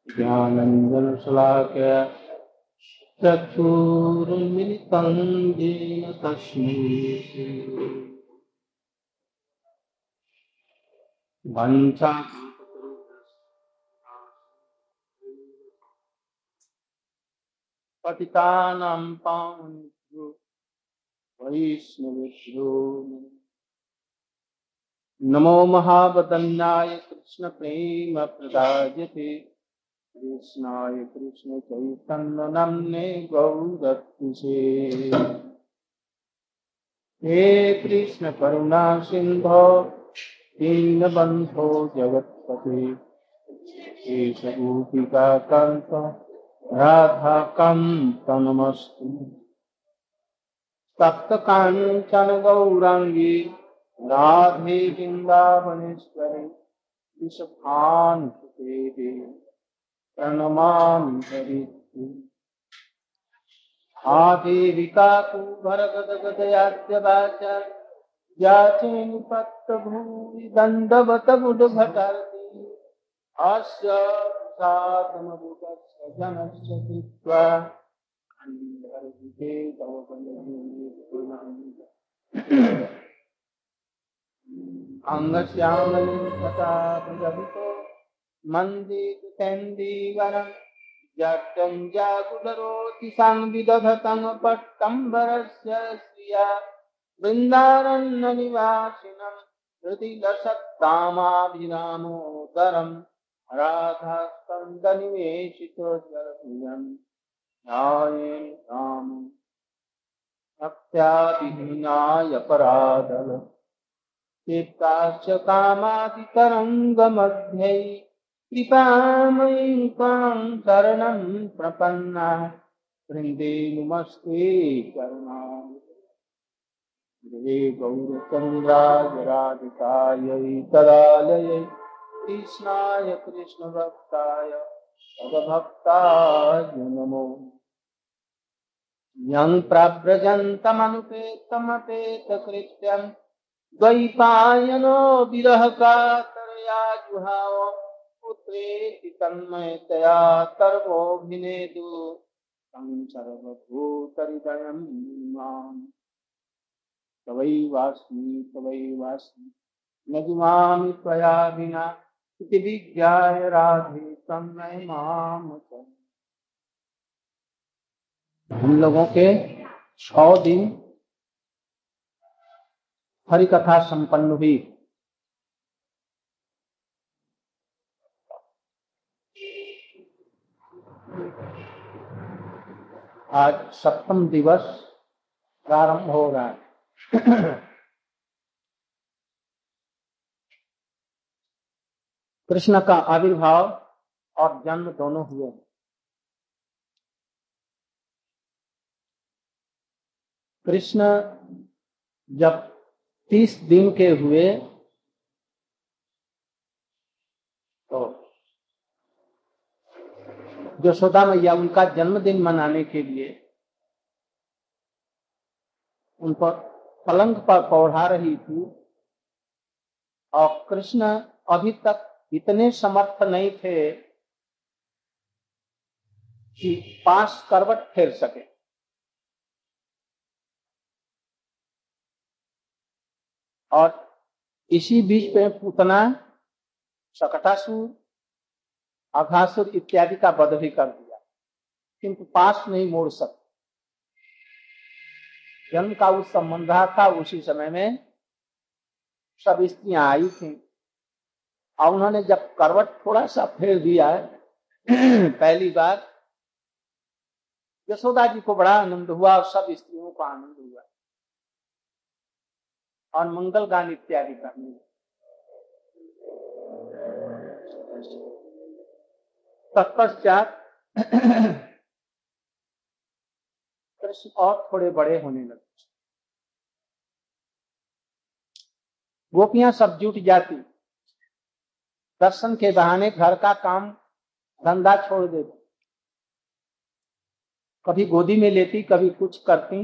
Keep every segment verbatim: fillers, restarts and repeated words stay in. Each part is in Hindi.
ज्ञानञ्जनशलाकया चक्षुरुन्मिलितं येन तस्मै पतितानां पावनेभ्यो वैष्णवेभ्यो नमो महावदन्याय कृष्ण प्रेम प्रदायते कृष्णाय कृष्ण चैतन्य नाम्ने गौरत्से हे कृष्ण करुणा सिंधो दीनबन्धो जगत्पते हे गोपिका कान्त राधा कान्त नमस्तु तप्त कांचन गौरांगी राधे वृंदावनेश्वरी विषभानुसुते प्रणमामि हरिप्रिये आदेविका कुभरगदगदयाद्यवाचा याचेन पत्रभूमि दण्डवत गुडभटार्ति अस्य साधनमुदस्य जनस्य कृत्वा अन्धर्विदे अंगश्यामलिं मन्दिरकेन्दीवरं जटञ्जाकुलरोति संविदधतं पट्टम्बरस्य श्रिया वृन्दारण्यनिवासिनं हृदिलसत्तामाभिरामोदरं राधास्कन्दनिवेशितोज्ज्वलभुजं ध्यायेन रामं भक्त्यादिहीनाय परादल चित्ताश्च कामादितरङ्गमध्ये कृपामयीं त्वां शरणं प्रपन्ना वृन्दे नमस्ते करुणामये गौरचन्द्राय राधिकायै तदालयै कृष्णाय कृष्णभक्ताय तद्भक्ताय नमो यं प्रव्रजन्तमनुपेतमपेतकृत्यं द्वैपायनो विरह कातरया जुहाव पुत्रेति तन्मयतया तर्वोऽभिनेदु तं सर्वभूतहृदयं मां तवैवास्मि तवैवास्मि न जीवामि त्वया विना इति विज्ञाय राधे तन्मय मां च। हम लोगों के सौ दिन हरि कथा संपन्न हुई। आज सप्तम दिवस प्रारंभ हो रहा है। कृष्ण का आविर्भाव और जन्म दोनों हुए। कृष्ण जब तीस दिन के हुए तो यशोदा मैया उनका जन्मदिन मनाने के लिए उन पर पलंग पर पौढ़ा रही थी और कृष्ण अभी तक इतने समर्थ नहीं थे कि पांच करवट फेर सके। और इसी बीच में पूतना, शकटासुर, अघासुर इत्यादि का वध भी कर दिया, किंतु पास नहीं मोड़ सकते। जन्म का उस संबंध था। उसी समय में सब स्त्रियां आई थी और उन्होंने जब करवट थोड़ा सा फेर दिया पहली बार, यशोदा जी को बड़ा आनंद हुआ और सब स्त्रियों को आनंद हुआ और मंगल गान इत्यादि करने। तत्पश्चात कृष्ण और थोड़े बड़े होने लगे। गोपियां सब जुट जाती, दर्शन के बहाने घर का काम धंधा छोड़ देती, कभी गोदी में लेती, कभी कुछ करती,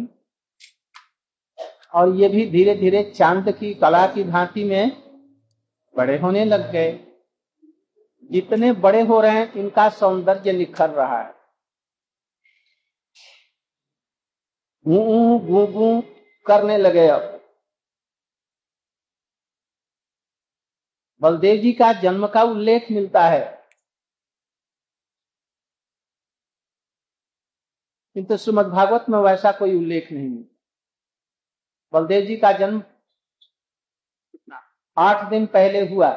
और ये भी धीरे धीरे चांद की कला की भांति में बड़े होने लग गए। जितने बड़े हो रहे हैं इनका सौंदर्य निखर रहा है। गूं गूं गूं करने लगे। अब बलदेव जी का जन्म का उल्लेख मिलता है, किंतु श्रीमद् भागवत में वैसा कोई उल्लेख नहीं है। बलदेव जी का जन्म आठ दिन पहले हुआ,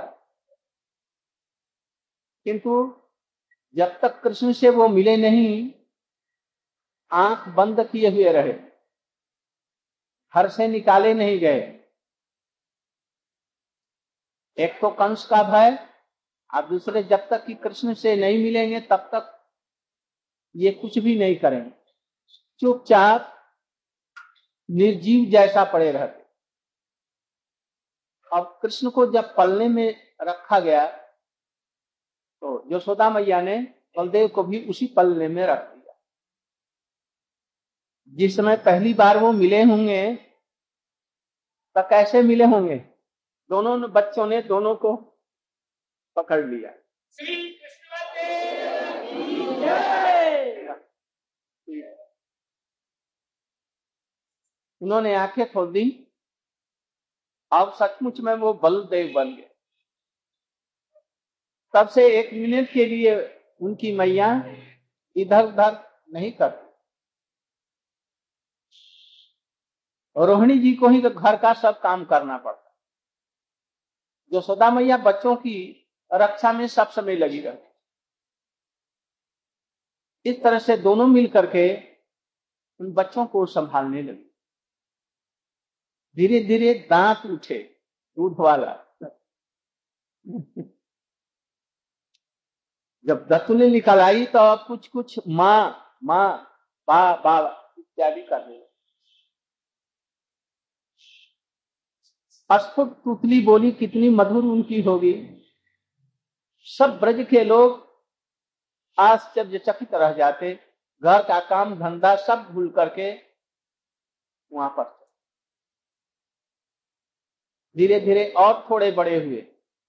किंतु जब तक कृष्ण से वो मिले नहीं, आंख बंद किए हुए रहे, घर से निकाले नहीं गए। एक तो कंस का भय, और दूसरे जब तक कि कृष्ण से नहीं मिलेंगे तब तक ये कुछ भी नहीं करेंगे, चुपचाप निर्जीव जैसा पड़े रहते। अब कृष्ण को जब पलने में रखा गया तो यशोदा मैया ने बलदेव को भी उसी पलने में रख दिया। जिस समय पहली बार वो मिले होंगे तो कैसे मिले होंगे, दोनों बच्चों ने दोनों को पकड़ लिया। श्री कृष्ण उन्होंने आंखें खोल दी। अब सचमुच में वो बलदेव बन गए। तब से एक मिनट के लिए उनकी मैया इधर उधर नहीं करती। रोहिणी जी को ही घर का सब काम करना पड़ता। यशोदा मैया बच्चों की रक्षा में सब समय लगी रहती। इस तरह से दोनों मिल करके उन बच्चों को संभालने लगी। धीरे धीरे दांत उठे दूध वाला। जब दतुले निकल आई तो अब कुछ कुछ माँ माँ बा बा इत्यादि करने लगी। अस्फुट तुतली बोली कितनी मधुर उनकी होगी। सब ब्रज के लोग आश्चर्यचकित रह जाते। घर का काम धंधा सब भूल करके वहां पर धीरे धीरे और थोड़े बड़े हुए।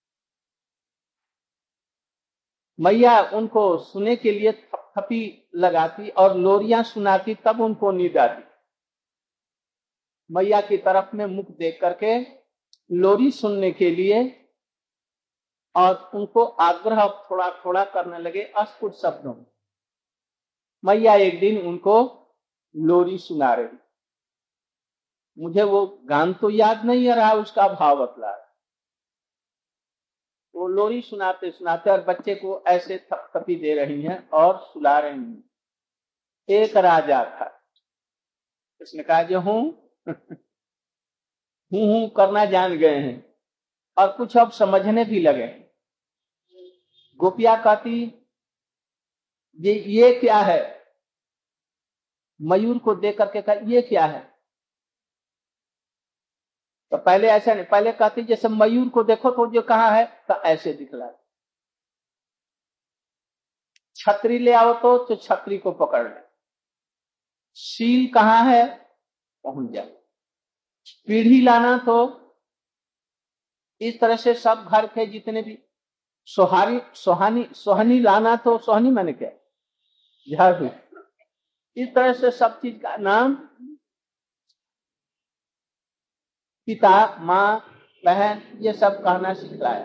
मैया उनको सुने के लिए थपथपी लगाती और लोरियां सुनाती, तब उनको नींद आती। मैया की तरफ में मुख देख करके लोरी सुनने के लिए, और उनको आग्रह थोड़ा थोड़ा करने लगे अस्फुट शब्दों में। मैया एक दिन उनको लोरी सुना रही। मुझे वो गान तो याद नहीं आ रहा, उसका भाव बतला। वो लोरी सुनाते सुनाते और बच्चे को ऐसे थपथपी दे रही हैं और सुला रही हैं। एक राजा था, उसने कहा जो हूं हूं हूं करना जान गए हैं और कुछ अब समझने भी लगे। गोपिया कहती ये ये क्या है, मयूर को देख करके कहा ये क्या है। तो पहले ऐसा नहीं, पहले कहती जैसे मयूर को देखो तो जो कहाँ है, तो ऐसे दिखला। छतरी ले आओ तो, तो छतरी को पकड़ ले। शील कहाँ है, पहुंच जाए। पीढ़ी लाना तो इस तरह से सब घर के जितने भी सोहारी सोहानी सोहनी लाना, तो सोहनी मैंने क्या झाड़ू, इस तरह से सब चीज का नाम पिता माँ बहन ये सब कहना सिखलाया।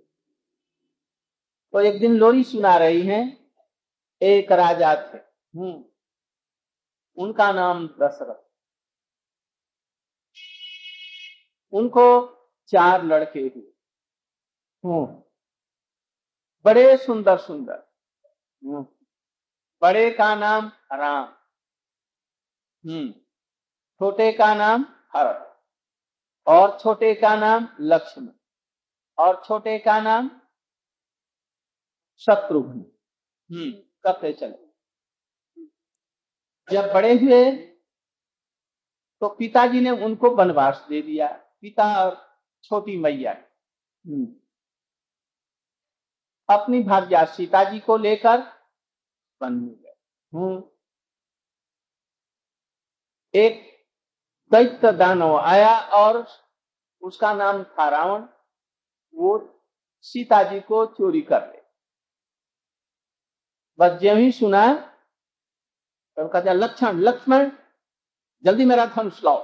तो एक दिन लोरी सुना रही हैं। एक राजा थे, हम्म उनका नाम दशरथ। उनको चार लड़के हुए, हम्म बड़े सुंदर सुंदर। हम्म बड़े का नाम राम, हम्म छोटे का नाम भरत, और छोटे का नाम लक्ष्मण, और छोटे का नाम शत्रुघ्न। हम्म करते चले। जब बड़े हुए तो पिताजी ने उनको वनवास दे दिया, पिता और छोटी मैया। हम्म अपनी भार्या सीता जी को लेकर वन में गए। हम्म एक दैत्य दानव आया और उसका नाम था रावण। वो सीता जी को चोरी कर ले। बस ज्यों ही सुना तो कहता लक्ष्मण लक्ष्मण जल्दी मेरा धनुष लाओ।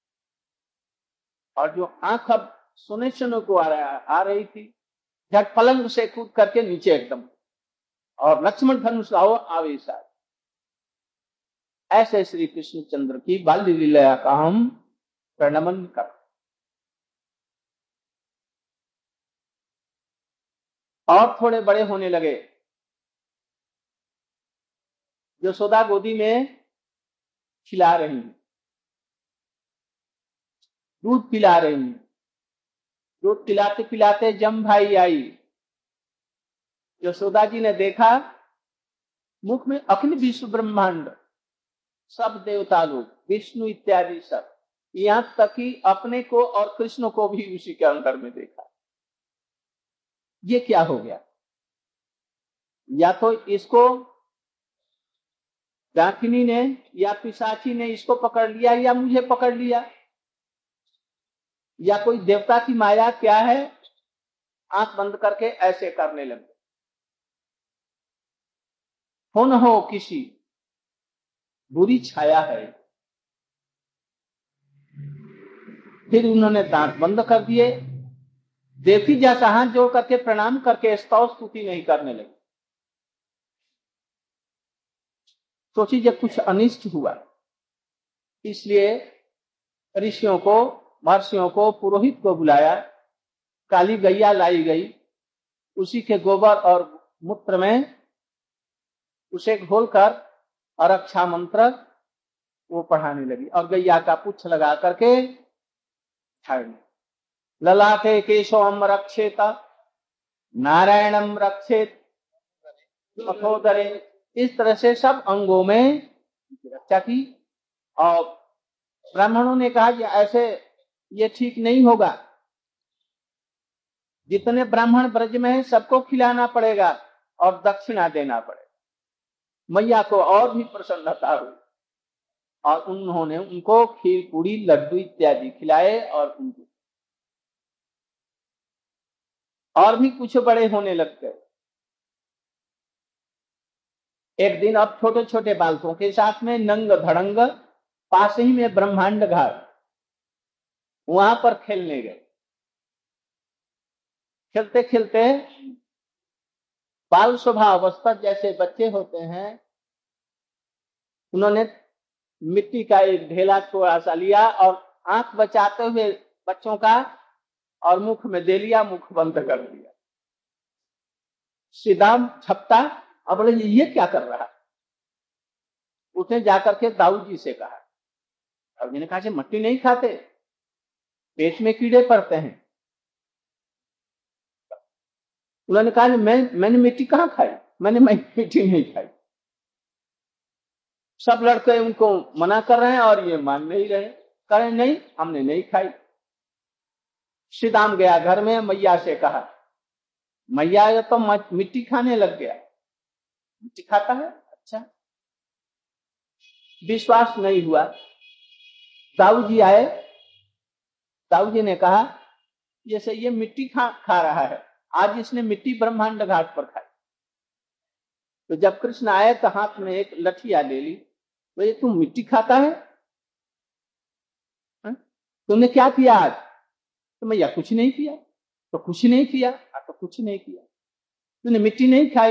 और जो आंख अब सुने सुने को आ रहा आ रही थी, झट पलंग से कूद करके नीचे एकदम, और लक्ष्मण धनुष लाओ आवेश आए। ऐसे श्री कृष्ण चंद्र की बाल्य लीला का हम प्रणमन कर। और थोड़े बड़े होने लगे, यशोदा गोदी में खिला रही, दूध पिला रही। दूध पिलाते पिलाते जम भाई आई। यशोदा जी ने देखा मुख में अखिल विश्व ब्रह्मांड, सब देवता लोग, विष्णु इत्यादि सब, यहां तक कि अपने को और कृष्ण को भी उसी के अंदर में देखा। ये क्या हो गया? या तो इसको डाकिनी ने या पिशाची ने इसको पकड़ लिया, या मुझे पकड़ लिया, या कोई देवता की माया क्या है। आंख बंद करके ऐसे करने लगे, हो न हो किसी बुरी छाया है। फिर उन्होंने दांत बंद कर दिए, देवी जैसा हाथ जोड़ करके प्रणाम करके स्तव स्तुति नहीं करने लगे। सोची जब कुछ अनिष्ट हुआ, इसलिए ऋषियों को, महर्षियों को, पुरोहित को बुलाया। काली गैया लाई गई, उसी के गोबर और मूत्र में उसे घोलकर और रक्षा मंत्र वो पढ़ाने लगी, और गैया का पुच्छ लगा करके छाड़ने। ललाटे केशवम रक्षेत नारायणम रक्षेत अथोदरे, इस तरह से सब अंगों में रक्षा की। और ब्राह्मणों ने कहा कि ऐसे ये ठीक नहीं होगा, जितने ब्राह्मण ब्रज में है सबको खिलाना पड़ेगा और दक्षिणा देना पड़ेगा। मैया को और भी प्रसन्नता हुई, और उन्होंने उनको खीर पूरी लड्डू इत्यादि खिलाए। और उनको और भी कुछ बड़े होने लग गए। एक दिन अब छोटे छोटे बालकों के साथ में नंग धड़ंग पास ही में ब्रह्मांड घाट, वहां पर खेलने गए। खेलते खेलते बाल स्वभाव अवस्था जैसे बच्चे होते हैं, उन्होंने मिट्टी का एक ढेला थोड़ा सा लिया और आंख बचाते हुए बच्चों का, और मुख में दे लिया, मुख बंद कर दिया। सीधाम छपता, अब बोले ये क्या कर रहा है। उसने जाकर के दाऊ जी से कहा। दाऊ जी ने कहा कि मट्टी नहीं खाते, पेट में कीड़े पड़ते हैं। उन्होंने कहा मैं मैंने मिट्टी कहाँ खाई, मैंने मिट्टी नहीं खाई। सब लड़के उनको मना कर रहे हैं और ये मान नहीं रहे, कह रहे नहीं हमने नहीं खाई। श्रीदाम गया घर में, मैया से कहा, मैया ये तो मिट्टी खाने लग गया। मिट्टी खाता है? अच्छा। विश्वास नहीं हुआ। दाऊ जी आए, दाऊ जी ने कहा जैसे ये मिट्टी खा खा रहा है, आज इसने मिट्टी ब्रह्मांड घाट पर खाई। तो जब कृष्ण आए तो हाथ में एक लठिया ले ली। बोले तुम मिट्टी खाता है, हा? तुमने क्या किया आज? तो मैया कुछ नहीं किया। तो कुछ नहीं किया? तो कुछ नहीं किया। तूने मिट्टी नहीं खाई?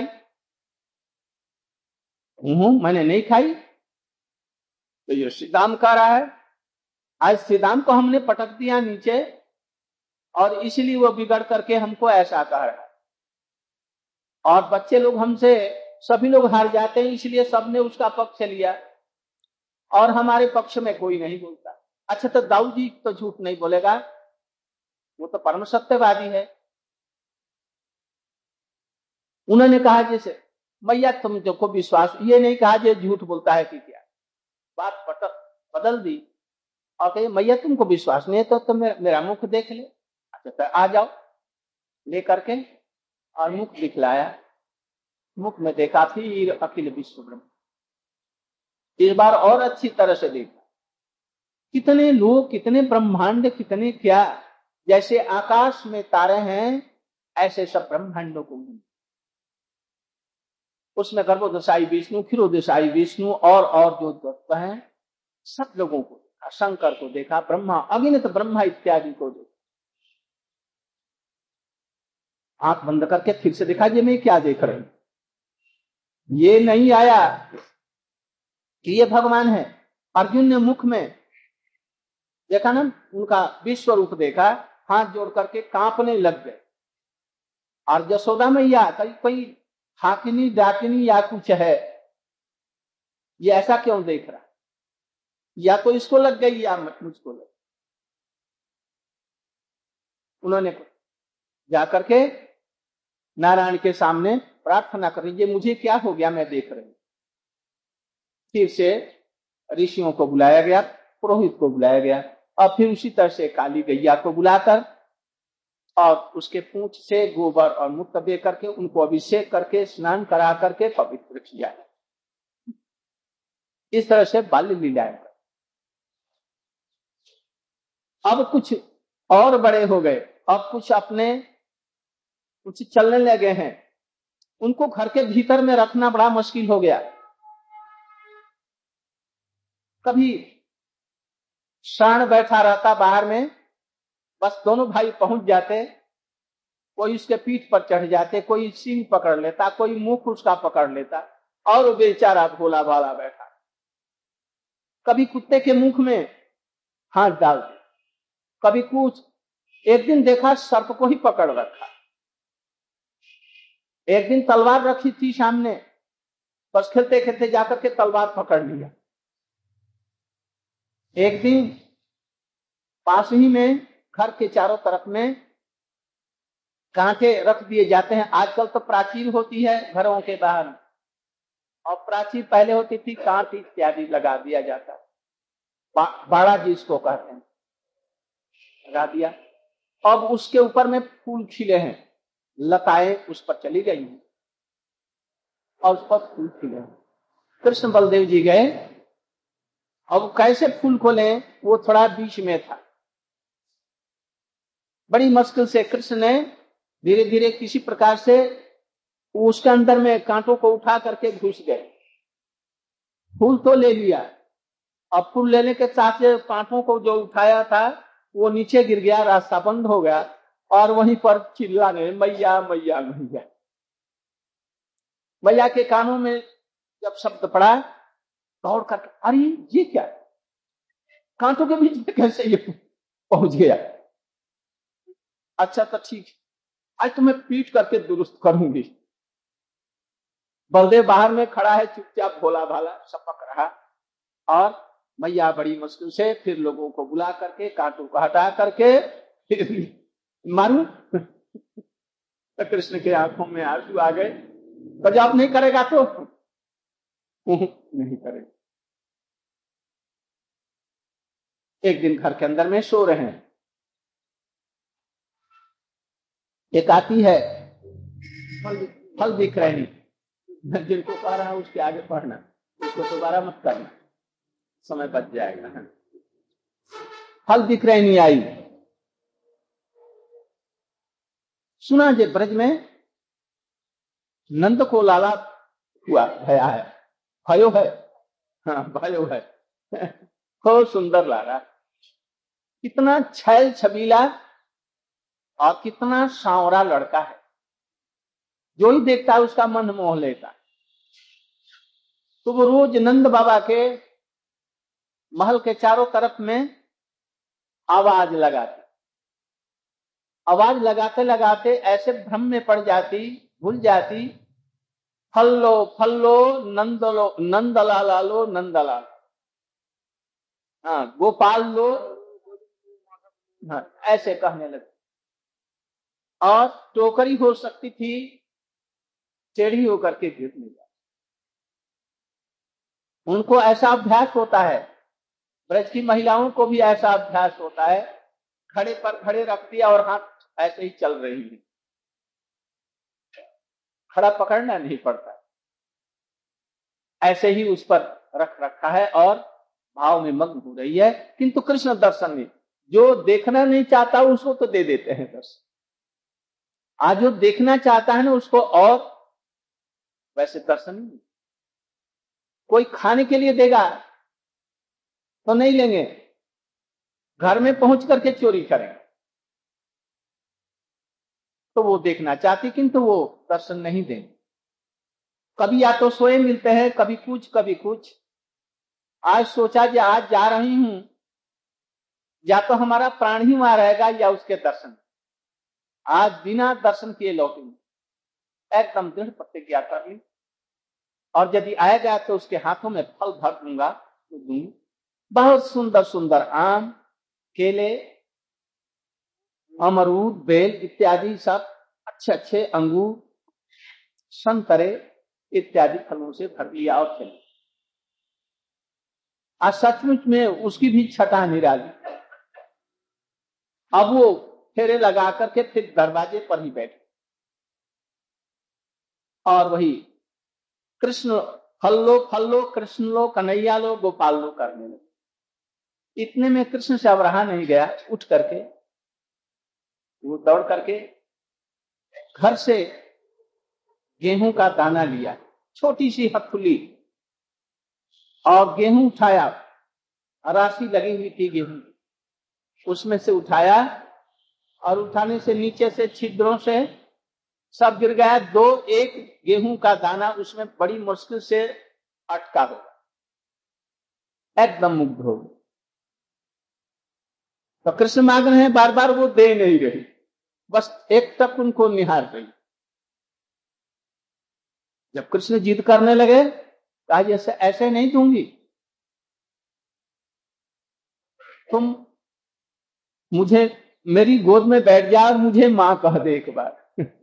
हूं मैंने नहीं खाई। तो ये श्रीदाम कह रहा है, आज श्रीदाम को हमने पटक दिया नीचे, और इसलिए वो बिगड़ करके हमको ऐसा कह रहा है। और बच्चे लोग हमसे सभी लोग हार जाते हैं, इसलिए सबने उसका पक्ष लिया और हमारे पक्ष में कोई नहीं बोलता। अच्छा तो दाऊ जी तो झूठ नहीं बोलेगा, वो तो परम सत्यवादी है। उन्होंने कहा जैसे मैया तुम जो को विश्वास, ये नहीं कहा जो झूठ बोलता है कि क्या, बात पटक बदल दी और कहे मैया तुमको विश्वास नहीं है तो, तो मेरा, मेरा मुख देख ले। अच्छा तो आ जाओ, ले करके और मुख दिखलाया। मुख में देखा फिर अखिल विश्व ब्रह्म। इस बार और अच्छी तरह से देखा, कितने लोग, कितने ब्रह्मांड, कितने क्या, जैसे आकाश में तारे हैं ऐसे सब ब्रह्मांडों को उसमें गर्भोदशाई विष्णु, क्षीरोदशाई विष्णु और और जो तत्व हैं सब लोगों को देखा, शंकर को देखा, ब्रह्मा, अगिनत ब्रह्मा इत्यादि को देखा। आंख बंद करके फिर से देखा, ये मैं क्या देख रही हूं? ये नहीं आया कि ये भगवान है। अर्जुन ने मुख में देखा ना, उनका विश्व रूप देखा, हाथ जोड़ करके कांपने लग गए। और यशोदा मैया कहीं कोई हाकिनी डाकिनी या कुछ है, ये ऐसा क्यों देख रहा? या तो इसको लग गई या मुझको लग। उन्होंने जाकर के नारायण के सामने प्रार्थना कर, ये मुझे क्या हो गया, मैं देख रही हूं। फिर से ऋषियों को बुलाया गया, पुरोहित को बुलाया गया, और फिर उसी तरह से काली गैया को बुलाकर और उसके पूंछ से गोबर और मूत्र दे करके उनको अभिषेक करके स्नान करा करके पवित्र किया। इस तरह से बाल्य लीलाएं। अब कुछ और बड़े हो गए, अब कुछ अपने कुछ चलने लगे हैं, उनको घर के भीतर में रखना बड़ा मुश्किल हो गया। कभी शान बैठा रहता बाहर में, बस दोनों भाई पहुंच जाते, कोई उसके पीठ पर चढ़ जाते, कोई सींग पकड़ लेता, कोई मुख उसका पकड़ लेता, और वो बेचारा भोला भाला बैठा। कभी कुत्ते के मुख में हाथ डालते, कभी कुछ। एक दिन देखा सर्प को ही पकड़ रखा। एक दिन तलवार रखी थी सामने, बस खेलते खेलते जाकर के तलवार पकड़ लिया। एक दिन पास ही में घर के चारों तरफ में कांटे रख दिए जाते हैं। आजकल तो प्राचीर होती है घरों के बाहर, और प्राचीर पहले होती थी, कांट इत्यादि लगा दिया जाता। बा, बाड़ा जिसको कहते हैं, लगा दिया। अब उसके ऊपर में फूल खिले हैं, लताएं उस पर चली गई हैं और उस पर फूल खिले हैं। कृष्ण बलदेव जी गए, अब कैसे फूल खोलें, वो थोड़ा बीच में था। बड़ी मुश्किल से कृष्ण ने धीरे धीरे किसी प्रकार से उसके अंदर में कांटों को उठा करके घुस गए। फूल तो ले लिया, अब फूल लेने के साथ कांटों को जो उठाया था वो नीचे गिर गया, रास्ता बंद हो गया, और वहीं पर चिल्लाने मैया मैया मैया। मैया के कानों में जब शब्द पड़ा, दौड़ कर, अरे ये क्या, कांटों के बीच में कैसे ये पहुंच गया? अच्छा तो ठीक, आज तुम्हें पीट करके दुरुस्त करूंगी। बलदेव बाहर में खड़ा है, चुपचाप भोला भाला सपक रहा, और मैया बड़ी मुश्किल से फिर लोगों को बुला करके कांटों को हटा करके फिर मारू। तो कृष्ण के आंखों में आंसू आ गए। तो जब नहीं करेगा तो नहीं करेगा। एक दिन घर के अंदर में सो रहे हैं, एक आती है फल फल दिख रहे हैं, जिनको कह रहा है उसके आगे पढ़ना, उसको दोबारा मत करना, समय बच जाएगा। फल दिख रहे नहीं आई। सुना जे ब्रज में नंद को लाला हुआ भया है, भयो है, हाँ भयो है, बहुत सुंदर लाला, कितना छैल छबीला और कितना सांवरा लड़का है, जो ही देखता है उसका मन मोह लेता। तो वो रोज नंद बाबा के महल के चारों तरफ में आवाज लगाती, आवाज लगाते लगाते ऐसे भ्रम में पड़ जाती, भूल जाती, फल लो फल लो नंद लो नंदलाला लो नंदलाला, हाँ गोपाल लो, हाँ ऐसे कहने लगे। और टोकरी हो सकती थी, टेढ़ी होकर के गिरने जाती। उनको ऐसा अभ्यास होता है, ब्रज की महिलाओं को भी ऐसा अभ्यास होता है, खड़े पर खड़े रख दिया और हाथ ऐसे ही चल रही है, खड़ा पकड़ना नहीं पड़ता, ऐसे ही उस पर रख रखा है और भाव में मग्न हो रही है। किंतु कृष्ण दर्शन नहीं, जो देखना नहीं चाहता उसको तो दे देते हैं दर्शन, आज जो देखना चाहता है ना उसको और वैसे दर्शन नहीं। कोई खाने के लिए देगा तो नहीं लेंगे, घर में पहुंच करके चोरी करेंगे। तो वो देखना चाहती, किंतु वो दर्शन नहीं देंगे। कभी या तो सोए मिलते हैं, कभी कुछ कभी कुछ। आज सोचा कि आज जा रही हूं, या तो हमारा प्राण ही वहां रहेगा या उसके दर्शन। आज बिना दर्शन किए लौटेंगे, एकदम दृढ़ प्रतिज्ञा कर ली। और यदि आएगा तो उसके हाथों में फल भर दूंगा तो दूंगा। बहुत सुंदर सुंदर आम, केले, अमरूद, बेल इत्यादि सब अच्छे अच्छे अंगूर, संतरे इत्यादि फलों से भर लिया और चले। आज सचमुच में उसकी भी छटा निराली। अब वो फेरे लगा करके फिर दरवाजे पर ही बैठे और वही कृष्ण फल लो फल लो, कृष्ण लो, कन्हैया लो, गोपाल लो करने लगे। इतने में कृष्ण से अब रहा नहीं गया, उठ करके वो दौड़ करके घर से गेहूं का दाना लिया, छोटी सी हथुली, और गेहूं उठाया। राशि लगी हुई थी गेहूं, उसमें से उठाया और उठाने से नीचे से छिद्रों से सब गिर गया। दो एक गेहूं का दाना उसमें बड़ी मुश्किल से अटका होगा। एकदम मुग्ध हो गए। तो कृष्ण मांग रहे हैं, बार बार वो दे नहीं रही, बस एक तक उनको निहार रही। जब कृष्ण जिद करने लगे, कहा जैसे ऐसे नहीं दूंगी, तुम मुझे मेरी गोद में बैठ जा और मुझे मां कह दे एक बार।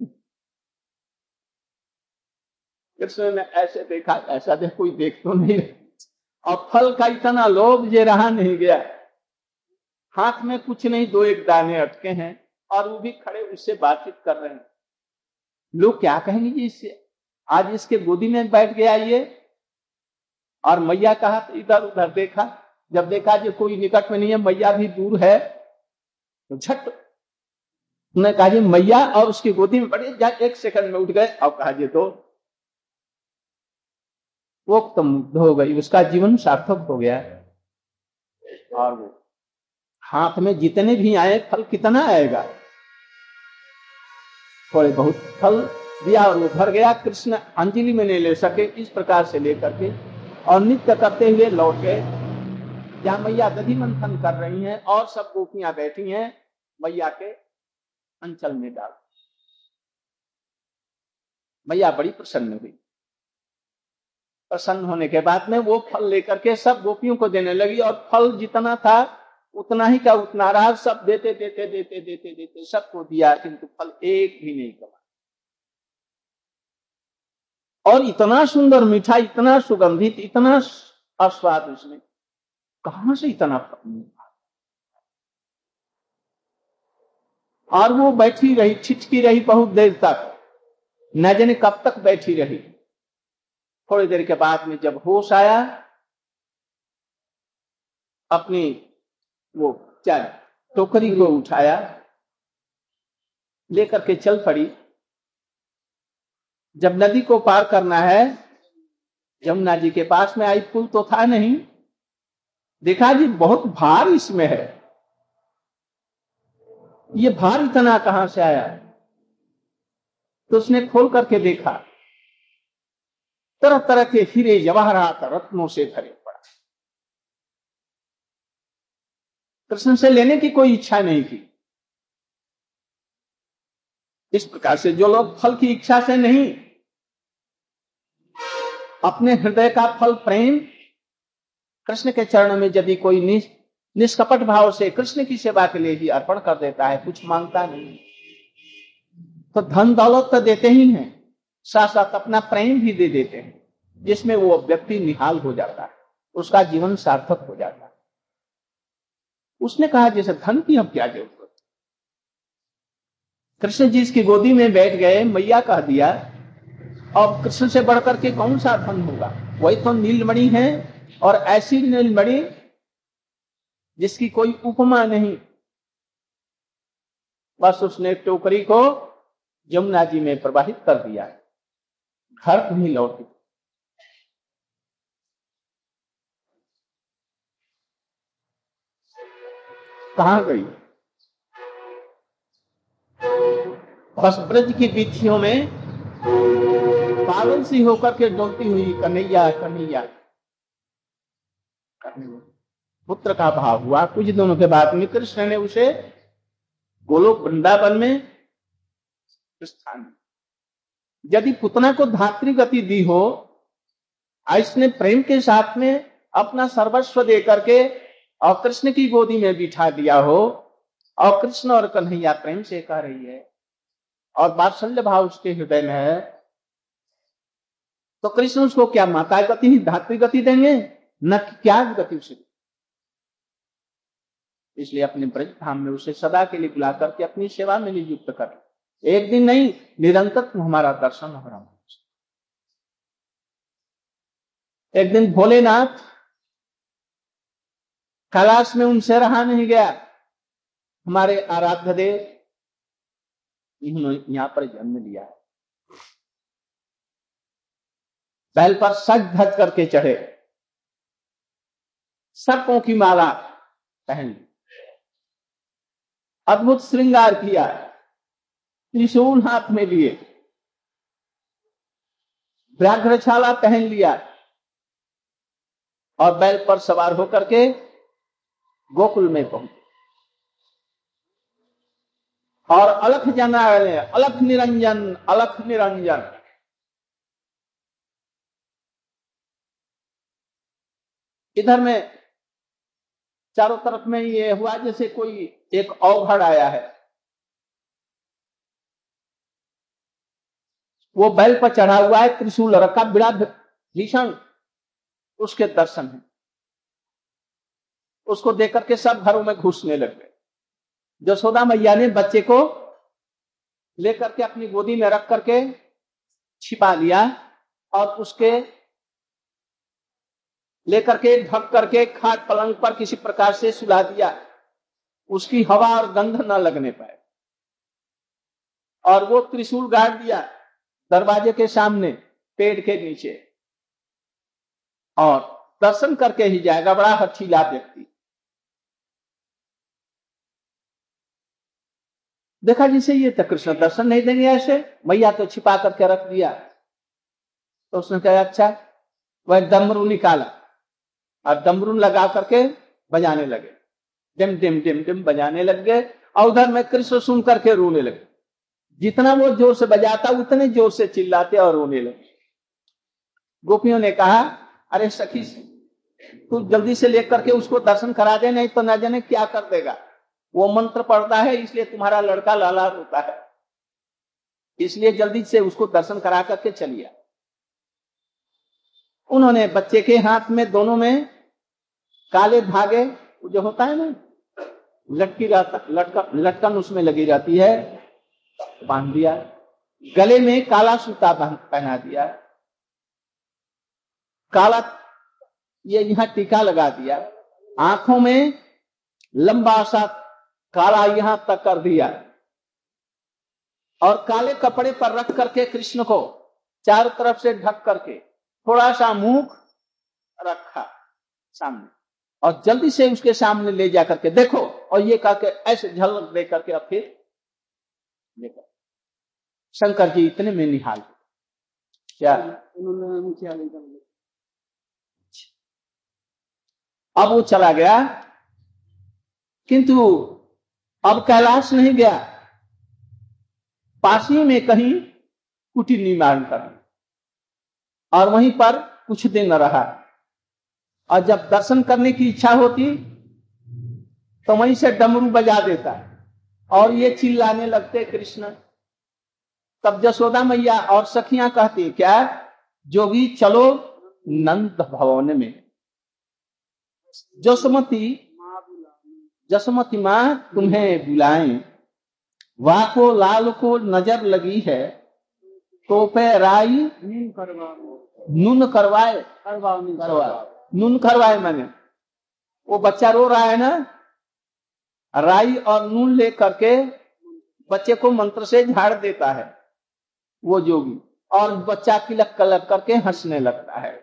कृष्ण ने ऐसे देखा, ऐसा देख कोई देख तो नहीं, और फल का इतना लोभ जे रहा नहीं गया। हाथ में कुछ नहीं, दो एक दाने अटके हैं और वो भी खड़े उससे बातचीत कर रहे हैं। लोग क्या कहेंगे जी इससे, आज इसके गोदी में बैठ गया ये। और मैया कहा तो इधर उधर देखा, जब देखा जो कोई निकट में नहीं है, मैया भी दूर है, तो झट उन्होंने कहा जी मैया, और उसकी गोदी में बड़े एक सेकंड में उठ गए और कहा जी तो वो तो मुग्ध हो गई, उसका जीवन सार्थक हो गया। और वो हाथ में जितने भी आए, फल कितना आएगा, थोड़े बहुत फल दिया और वो भर गया। कृष्ण अंजलि में नहीं ले सके, इस प्रकार से लेकर के और नित्य करते हुए लौट गए। जहां मैया दधि मंथन कर रही हैं और सब गोपियां बैठी हैं, मैया के अंचल में डाल। मैया बड़ी प्रसन्न हुई। प्रसन्न होने के बाद में वो फल लेकर के सब गोपियों को देने लगी, और फल जितना था उतना ही का उतना रहा। सब देते देते देते देते देते सबको दिया, किंतु फल एक भी नहीं कमा। और इतना सुंदर मीठा, इतना सुगंधित, इतना आस्वाद, उसमें कहां से इतना फल। और वो बैठी रही, छिटकी रही बहुत देर तक, न जाने कब तक बैठी रही। थोड़ी देर के बाद में जब होश आया, अपनी वो क्या टोकरी को उठाया, लेकर के चल पड़ी। जब नदी को पार करना है, यमुना जी के पास में आई, पुल तो था नहीं, देखा जी बहुत भार इसमें है, ये भार इतना कहां से आया। तो उसने खोल करके देखा, तरह तरह के हीरे जवाहरात रत्नों से भरे पड़ा। कृष्ण से लेने की कोई इच्छा नहीं थी। इस प्रकार से जो लोग फल की इच्छा से नहीं, अपने हृदय का फल प्रेम कृष्ण के चरण में यदि कोई निष, निष्कपट भाव से कृष्ण की सेवा के लिए ही अर्पण कर देता है, कुछ मांगता नहीं, तो धन दौलत तो देते ही हैं, साथ साथ अपना प्रेम भी दे देते हैं, जिसमें वो व्यक्ति निहाल हो जाता है, उसका जीवन सार्थक हो जाता है। उसने कहा जैसे धन की अब क्या जरूरत। कृष्ण जी इसकी गोदी में बैठ गए, मैया कह दिया, अब कृष्ण से बढ़कर के कौन सा धन होगा। वही तो नीलमणि है, और ऐसी नीलमणि जिसकी कोई उपमा नहीं। बस उसने टोकरी को यमुना जी में प्रवाहित कर दिया, घर नहीं लौटी। कहां गई? बस ब्रज की वीथियों में पागल सी होकर के डोलती हुई कन्हैया कन्हैया पुत्र का भाव हुआ। कुछ दिनों के बाद में कृष्ण ने उसे गोलोक वृंदावन में स्थान, यदि पुतना को धात्री गति दी हो, इसने प्रेम के साथ में अपना सर्वस्व दे करके और कृष्ण की गोदी में बिठा दिया हो, और कृष्ण और कन्हैया प्रेम से कह रही है और वात्सल्य भाव उसके हृदय में है, तो कृष्ण उसको क्या माता गति ही धात्री गति देंगे? न क्या गति उसे। इसलिए अपने ब्रज धाम में उसे सदा के लिए बुला करके अपनी सेवा में नियुक्त कर, एक दिन नहीं निरंतर तुम हमारा दर्शन हो रहा। एक दिन भोलेनाथ कैलाश में उनसे रहा नहीं गया, हमारे आराध्य देव इन्होंने यहां पर जन्म लिया है। बैल पर सज धज करके चढ़े, सर्पों की माला पहन ली, अद्भुत श्रृंगार किया, त्रिशूल हाथ में लिए, व्याघ्रछाला पहन लिया और बैल पर सवार होकर के गोकुल में पहुंचे। और अलख जना अलख निरंजन अलख निरंजन, इधर में चारों तरफ में ये हुआ जैसे कोई एक अवघड़ आया है। वो बैल पर चढ़ा हुआ है, त्रिशूल रखा, बड़ा भीषण उसके दर्शन है। उसको देख करके सब घरों में घुसने लग गए। यशोदा मैया ने बच्चे को लेकर के अपनी गोदी में रख करके छिपा लिया और उसके लेकर के ढक करके खाट पलंग पर किसी प्रकार से सुला दिया, उसकी हवा और गंध न लगने पाए। और वो त्रिशूल गाड़ दिया दरवाजे के सामने पेड़ के नीचे, और दर्शन करके ही जाएगा, बड़ा हठीला व्यक्ति। देखा जिसे ये तो कृष्ण दर्शन नहीं देंगे ऐसे, मैया तो छिपा करके रख दिया। तो उसने कहा अच्छा, वह डमरू निकाला और डमरू लगा करके बजाने लगे, डिम डिम डिम डिम बजाने लग गए। और उधर में कृष्ण सुन करके रोने लगे। जितना वो जोर से बजाता उतने जोर से चिल्लाते और रोने लगे। गोपियों ने कहा अरे सखी, तू जल्दी से लेकर के उसको दर्शन करा दे, नहीं तो न जाने क्या कर देगा। वो मंत्र पढ़ता है इसलिए तुम्हारा लड़का लाला रोता है, इसलिए जल्दी से उसको दर्शन करा करके चलिए। उन्होंने बच्चे के हाथ में दोनों में काले धागे जो होता है ना, लटकी रहता लटकन लटकन उसमें लगी रहती है, बांध दिया। गले में काला सूता पहना दिया, काला ये यहाँ टीका लगा दिया, आंखों में लंबा सा काला यहां तक कर दिया, और काले कपड़े पर रख करके कृष्ण को चारों तरफ से ढक करके थोड़ा सा मुख रखा सामने, और जल्दी से उसके सामने ले जा करके देखो, और ये कहा के ऐसे झलक दे करके अब फिर लेकर शंकर जी इतने में निहाल क्या उन्होंने क्या नहीं। अब वो चला गया, किंतु अब कैलाश नहीं गया, पास ही में कहीं कुटीर निर्माण कर और वहीं पर कुछ दिन रहा। और जब दर्शन करने की इच्छा होती तो वहीं से डमरू बजा देता और ये चिल्लाने लगते कृष्ण। तब यशोदा मैया और सखियां कहती क्या, जोगी चलो नंद भवन में, जसमती जसमती माँ तुम्हें बुलाएं, वाह को लाल को नजर लगी है, तो पे राई नून करवाए करवाए नून करवाए। मैंने वो बच्चा रो रहा है ना, राई और नून ले करके बच्चे को मंत्र से झाड़ देता है वो जोगी, और बच्चा किलक कलक करके हंसने लगता है।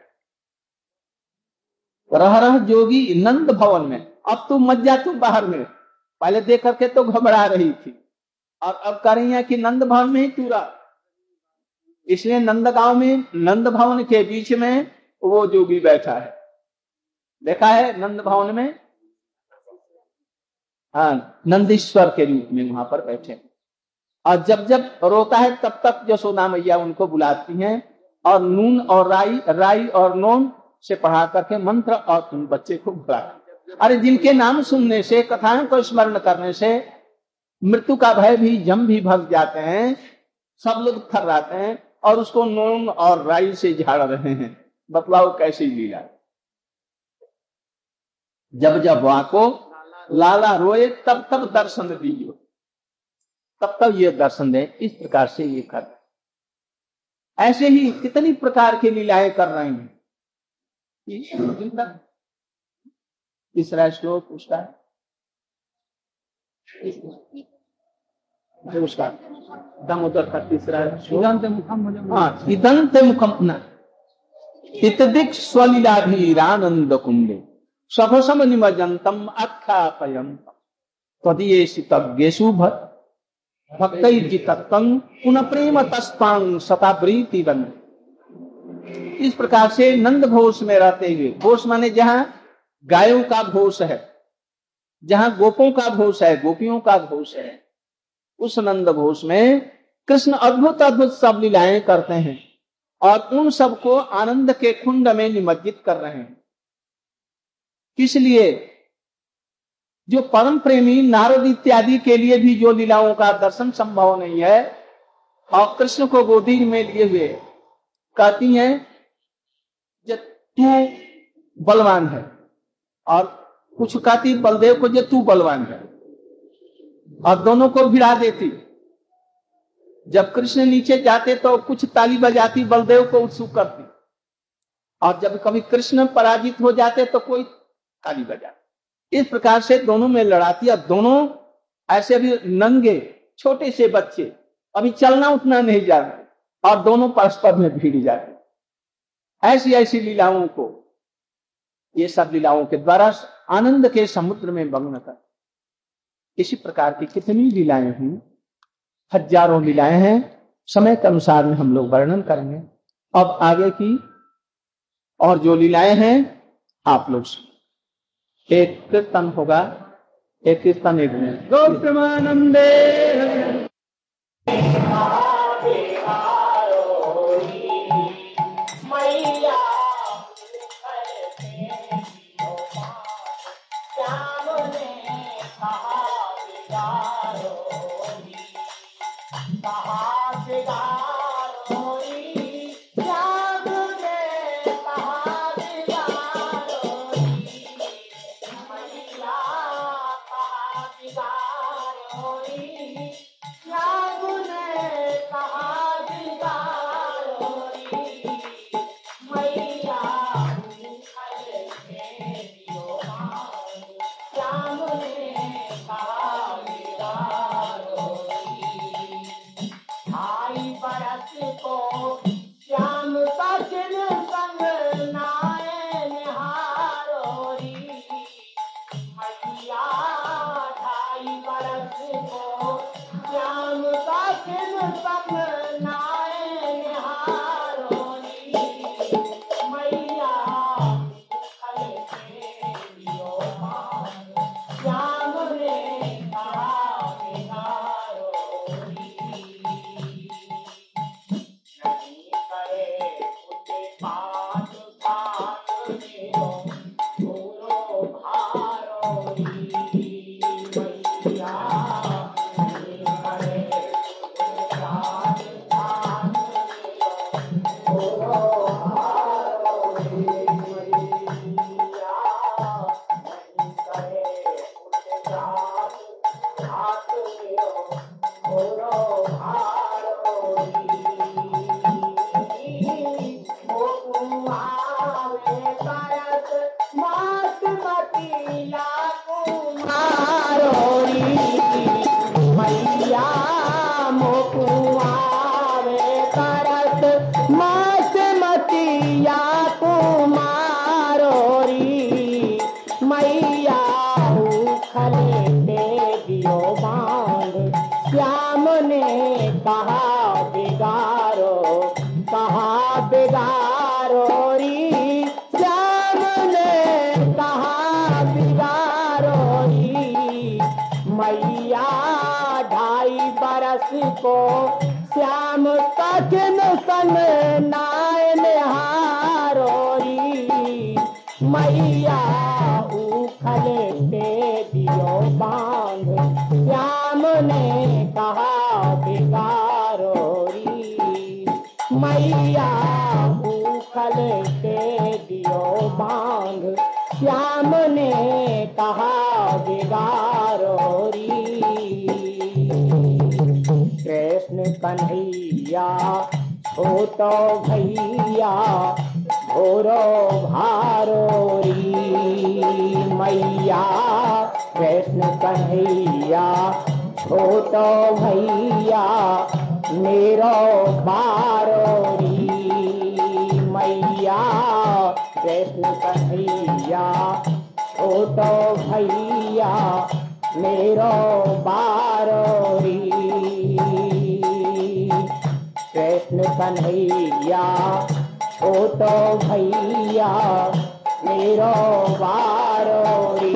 रह रह जोगी नंद भवन में, अब तू मत जा तू बाहर में, पहले देख करके तो घबरा रही थी और अब कह रही है कि नंद भवन में ही तू रहा। इसलिए नंद गांव में नंद भवन के बीच में वो जोगी बैठा है, देखा है नंद भवन में, हाँ नंदीश्वर के रूप में वहां पर बैठे। और जब जब रोता है तब तक यशोदा मैया उनको बुलाती हैं और नून और राई राई और नून से पढ़ा करके मंत्र और उन बच्चे को बुला। अरे जिनके नाम सुनने से, कथाओं को स्मरण करने से मृत्यु का भय भी जम भी भग जाते हैं, सब लोग थर्राते हैं और उसको नून और राई से झाड़ रहे हैं। बतलाओ कैसी लीला। जब जब वहां को लाला रोए तब तब दर्शन दीजिए, तब तब ये दर्शन दे। इस प्रकार से ये कर, ऐसे ही कितनी प्रकार की लीलाएं कर रहे हैं। तीसरा श्लोक उसका उसका दामोदर का तीसरा श्लोक, इदंत मुखम इतदिक स्वलीलाभिरानंद कुंडे सभसम निमजंतम आख्यापयंतम तदीयेषु तज्ञेषु भक्तैर्जितत्वं पुनः प्रेम तस्तां शतावृत्ति बन। इस प्रकार से नंद घोष में रहते हुए, घोष माने जहां गायों का घोष है, जहां गोपों का घोष है, गोपियों का घोष है, उस नंद घोष में कृष्ण अद्भुत अद्भुत सब लीलाएं करते हैं और उन सबको आनंद के कुंड में निमज्जित कर रहे हैं। इसलिए जो परम प्रेमी नारद इत्यादि के लिए भी जो लीलाओं का दर्शन संभव नहीं है, और कृष्ण को गोदी में लिए हुए कहती हैं जब तू बलवान है, और कुछ कहती बलदेव को जब तू बलवान है, और दोनों को भिड़ा देती। जब कृष्ण नीचे जाते तो कुछ ताली बजाती, बलदेव को उत्सुक करती, और जब कभी कृष्ण पराजित हो जाते तो कोई ताली बजाती। इस प्रकार से दोनों में लड़ाती, और दोनों ऐसे भी नंगे छोटे से बच्चे, अभी चलना उठना नहीं जानते, और दोनों परस्पर में भिड़ जाते। ऐसी ऐसी लीलाओं को, ये सब लीलाओं के द्वारा आनंद के समुद्र में मग्न कर। इसी प्रकार की कितनी लीलाएं हुई, हजारों लीलाएं हैं, समय के अनुसार में हम लोग वर्णन करेंगे। अब आगे की और जो लीलाएं हैं आप लोग, एक कीर्तन होगा, एक कीर्तन एक में गो प्रेमानंदे मैया कुमारो री मैया उखले दे दियो बांध श्याम ने कहा बिगारो कहा बिगारो री श्याम ने कहा बिगारो री मैया ढाई बरस को श्याम सचिन संग नायन हारोरी मैया उखले दे दियो बांध श्याम ने कहा बिगारोरी मैया उखले दे दियो बांध श्याम ने कहा बिगारोरी कृष्ण कन्हैया छोटो भैया भोरो भारोरी मैया कृष्ण कन्हैया छोटो भैया मेरो बारोरी मैया कृष्ण कन्हैया छोटो भैया मेरो बारोरी कृष्ण कन्हैया छोटो भैया मेरो बारोरी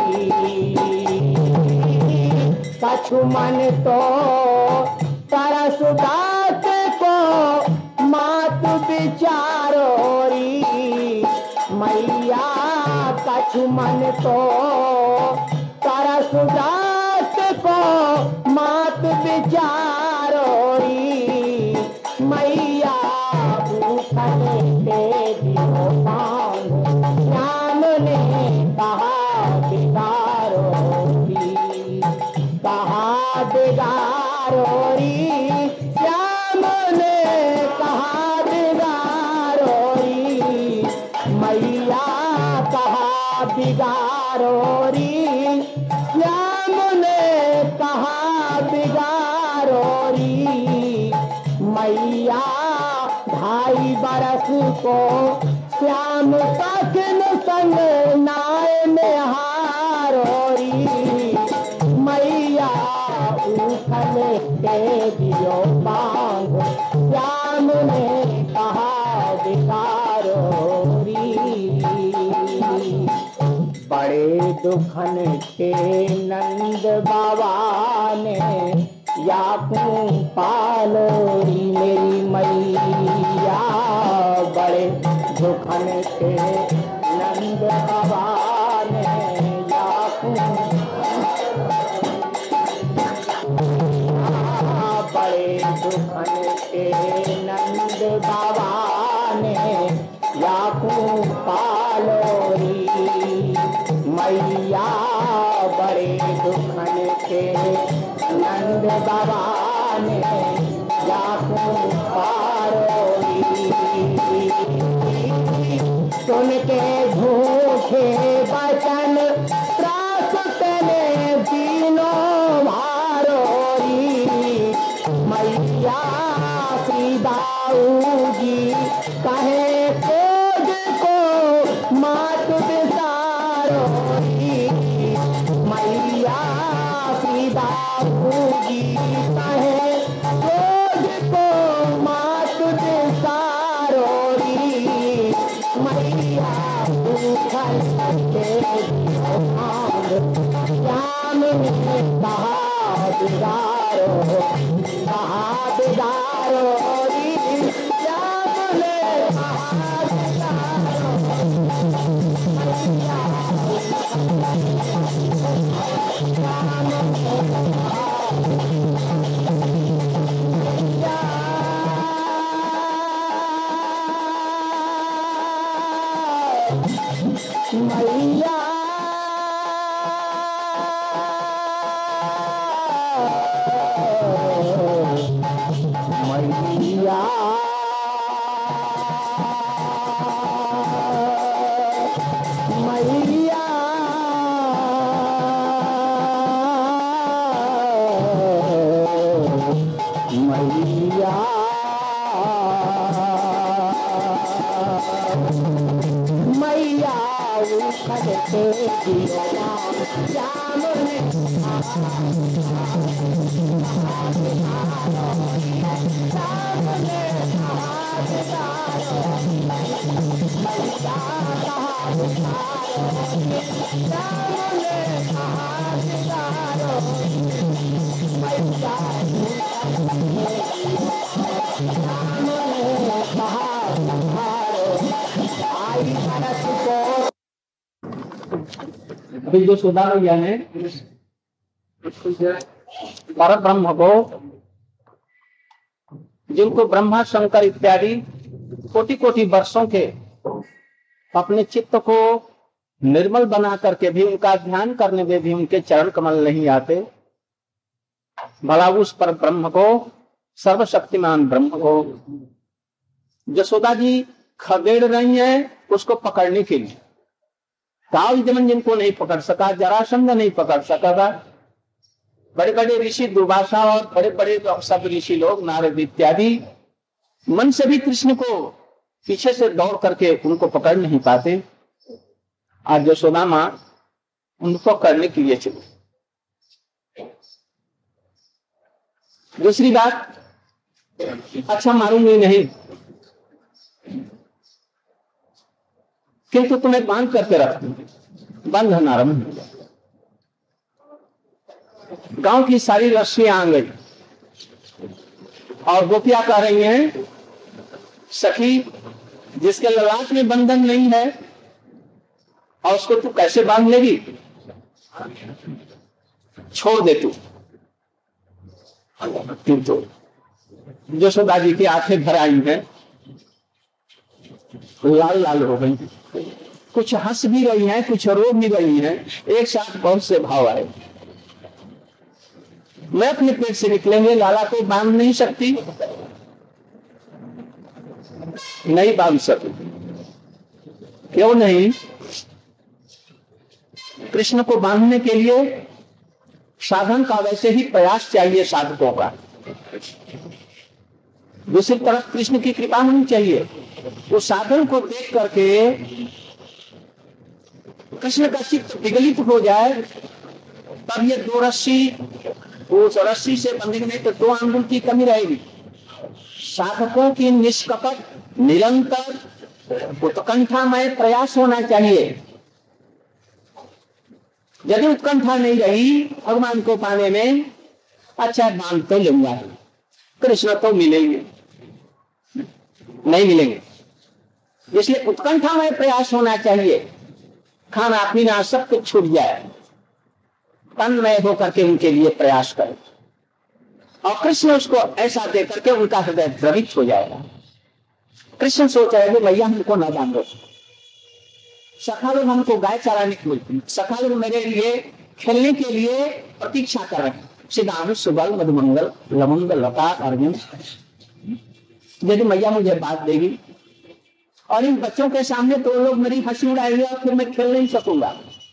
कछु मन तो तरस दात को मात बिचारोरी मैया कछु मन तो तरस दात को मात बिचारोरी मैया उखले दे दियो बांध श्याम ने कहा बिगारोरी कहा बिगारोरी श्याम ने कहा बिगारोरी मैया कहा बिगारोरी श्याम ने कहा बिगारोरी मैया ढाई बरस को श्याम सचिन संग नायन हारोरी मैया उखले दे दियो बांध श्याम ने कहा बिगारोरी बड़े दुखन के नंद बाबा ने याकू पालोरी मेरी मैया बड़े दुखन के नंद बाबा ने याकू बड़े दुखन के नंद बाबा ने याकू पालोरी मैया बड़े दुखन के नंद बाबा ने याकू पारोरी सुन के झूठे वचन त्रास तेने दीनों भारोरी मैया श्री दाऊ जी कहे कोज को मात बिसारोरी मैया श्री दाऊ जी कहे कोज को मात बिसारोरी मैया उखल दे दियो बांध श्याम ने कहा बिगारो कहा बिगारोरी श्याम ने कहा मैया मैया मैया मैया खड़ते दियो श्याम ने अभी जो सुधा भैया ने पर ब्रह्म को, जिनको ब्रह्मा शंकर इत्यादि कोटि कोटि वर्षों के अपने चित्त को निर्मल बना करके भी उनका ध्यान करने में भी उनके चरण कमल नहीं आते, भला उस पर ब्रह्म को, सर्वशक्तिमान ब्रह्म को यशोदा जी खदेड़ रही हैं उसको पकड़ने के लिए। काल जमन जिनको नहीं पकड़ सका, जरासंध नहीं पकड़ सका, बड़े बड़े ऋषि दुर्वासा और बड़े बड़े सब ऋषि लोग नारद इत्यादि मन से भी कृष्ण को पीछे से दौड़ करके उनको पकड़ नहीं पाते। आज यशोदा मां उनको करने के लिए चली। दूसरी बात, अच्छा मारूंगी नहीं किंतु तुम्हें बांध करके रख, बंधन आरंभ हो गया। गांव की सारी रस्सियां आ गई और गोपियां कह रही हैं, सखी जिसके ललाट में बंधन नहीं है और उसको तू कैसे बांध लेगी, छोड़ दे तू। किंतु यशोदा जी की आंखें भर आई हैं, लाल लाल हो गई, कुछ हंस भी रही हैं, कुछ रो भी रही हैं, एक साथ बहुत से भाव आए। मैं अपने पेट से निकलेंगे, लाला को बांध नहीं सकती, नहीं बांध सकती। क्यों नहीं? कृष्ण को बांधने के लिए साधन का वैसे ही प्रयास चाहिए साधकों का, दूसरी तरफ कृष्ण की कृपा होनी चाहिए। उस साधन को देख करके कृष्ण का चित्त विगलित हो जाए, तब ये दो रस्सी, उस रस्सी से बंधेंगे नहीं तो दो अंगुल की कमी रहेगी। साधकों की निष्कपट निरंतर उत्कंठामय प्रयास होना चाहिए। यदि उत्कंठा नहीं रही भगवान को पाने में, अच्छा बांध तो लूंगा, कृष्ण तो मिलेंगे नहीं मिलेंगे, इसलिए उत्कंठामय प्रयास होना चाहिए। खाना पीना सब कुछ छूट जाए, तन्मय होकर के उनके लिए प्रयास करें और कृष्ण उसको ऐसा दे करके उनका हृदय द्रवित हो जाएगा। कृष्ण सोच रहे भैया हमको न बांधो, सखा लोग हमको गाय चराने की बोलती, सखा लोग मेरे लिए खेलने के लिए प्रतीक्षा कर रहे हैं, सिद्धांत सुबल मधुमंगल लमंग लता अर्जुन। यदि मैया मुझे बात देगी और इन बच्चों के सामने तो लोग मेरी हंसी उड़ाएंगे और फिर मैं खेल नहीं सकूंगा।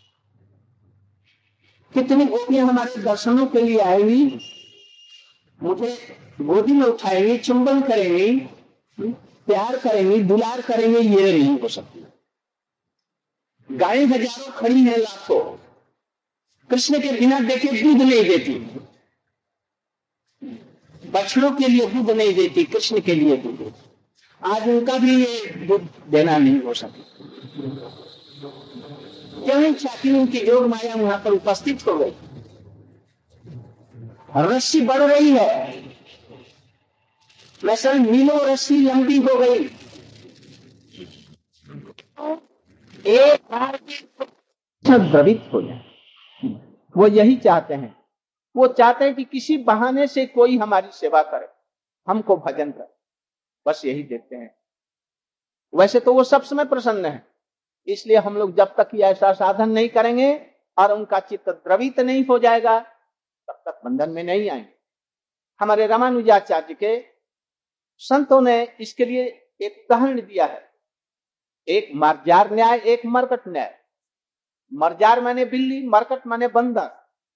कितनी गोपियां हमारे दर्शनों के लिए आएंगी, मुझे गोदी में उठाएंगी, चुंबन करेंगी, प्यार करेंगी, दुलार करेंगे, ये नहीं हो सकती। गायें हजारों खड़ी हैं, लाखों, कृष्ण के बिना देखे दूध नहीं देती, बछड़ों के लिए दूध नहीं देती, कृष्ण के लिए दूध देती। आज उनका भी ये दूध देना नहीं हो सके। क्यों? इच्छा की उनकी योग माया वहां पर उपस्थित हो गई, रस्सी बढ़ रही है, वैसे मीलों रस्सी लंबी हो गई। एक बार द्रवित हो जाए, वो यही चाहते हैं। वो चाहते हैं कि किसी बहाने से कोई हमारी सेवा करे, हमको भजन करे, बस यही देखते हैं। वैसे तो वो सब समय प्रसन्न है, इसलिए हम लोग जब तक ये ऐसा साधन नहीं करेंगे और उनका चित्त द्रवित नहीं हो जाएगा, तब तक बंधन में नहीं आएंगे। हमारे रामानुजाचार्य के संतों ने इसके लिए एक उदाहरण दिया है, एक मर्जार न्याय, एक मरकट न्याय। मर्जार माने बिल्ली, मरकट माने बंदर।